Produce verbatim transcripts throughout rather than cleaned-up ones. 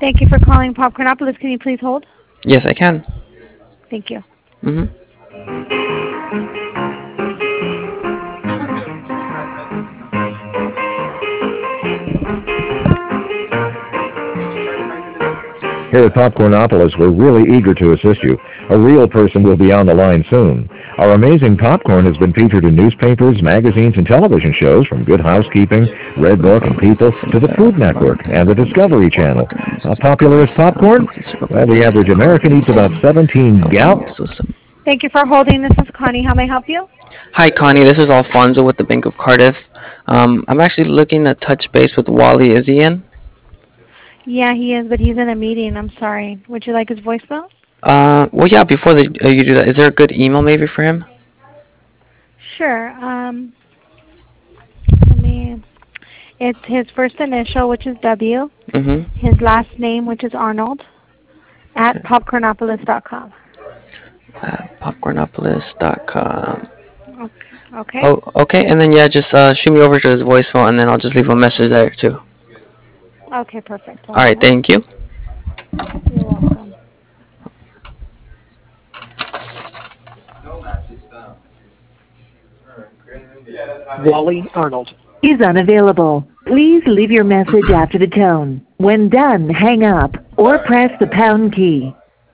Thank you for calling Popcornopolis. Can you please hold? Yes, I can. Thank you. Mm-hmm. Here at Popcornopolis, we're really eager to assist you. A real person will be on the line soon. Our amazing popcorn has been featured in newspapers, magazines, and television shows from Good Housekeeping, Red Book, and People to the Food Network and the Discovery Channel. How popular is popcorn? Well, the average American eats about seventeen gallons. Thank you for holding. This is Connie. How may I help you? Hi, Connie. This is Alfonso with the Bank of Cardiff. Um, I'm actually looking to touch base with Wally. Is he in? Yeah, he is, but he's in a meeting. I'm sorry. Would you like his voicemail? Uh, well, yeah. Before the, uh, you do that, is there a good email maybe for him? Sure. Um, let me. It's his first initial, which is W. Mm-hmm. His last name, which is Arnold, at popcornopolis dot com. Uh, popcornopolis dot com. Okay. Oh, okay. And then yeah, just uh, shoot me over to his voicemail, and then I'll just leave a message there too. Okay, perfect. All One right. moment. Thank you. You're welcome. Wally Arnold is unavailable. Please leave your message after the tone. When done, hang up or press the pound key.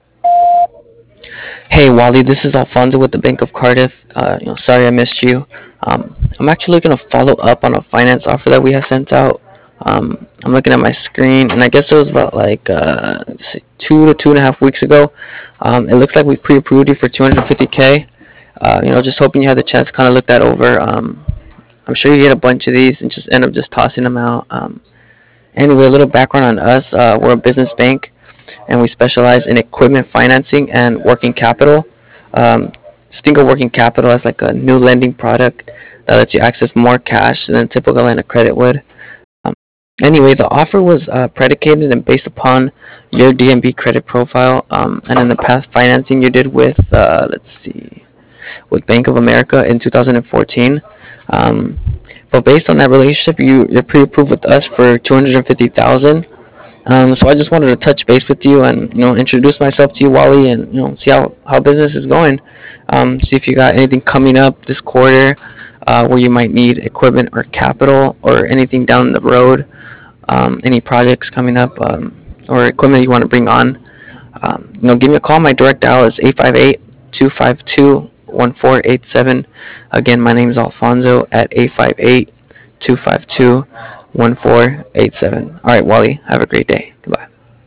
Hey Wally, this is Alfonso with the Bank of Cardiff. Uh, you know, sorry I missed you. Um, I'm actually looking to follow up on a finance offer that we have sent out. Um, I'm looking at my screen, and I guess it was about like uh, two to two and a half weeks ago. Um, it looks like we pre-approved you for two hundred fifty k. Uh, you know, just hoping you had the chance to kind of look that over. Um, I'm sure you get a bunch of these and just end up just tossing them out. Um, anyway, a little background on us. Uh, we're a business bank, and we specialize in equipment financing and working capital. Um, just think of working capital as like a new lending product that lets you access more cash than a typical line of credit would. Um, anyway, the offer was uh, predicated and based upon your D M B credit profile, um, and in the past financing you did with, uh, let's see, with Bank of America in two thousand fourteen. Um, but based on that relationship, you, you're pre-approved with us for two hundred fifty thousand dollars. Um, so I just wanted to touch base with you and you know introduce myself to you, Wally, and you know see how, how business is going. Um, see if you got anything coming up this quarter uh, where you might need equipment or capital or anything down the road. Um, any projects coming up um, or equipment you want to bring on. Um, you know, give me a call. My direct dial is eight five eight, two five two, one four eight seven. Again, my name is Alfonso at eight five eight, two five two, one four eight seven. All right, Wally, have a great day. Goodbye.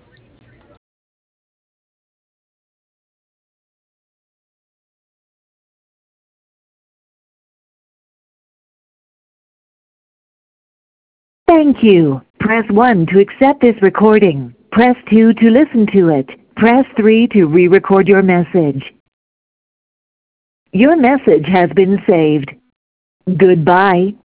Thank you. Press one to accept this recording. Press two to listen to it. Press three to re-record your message. Your message has been saved. Goodbye.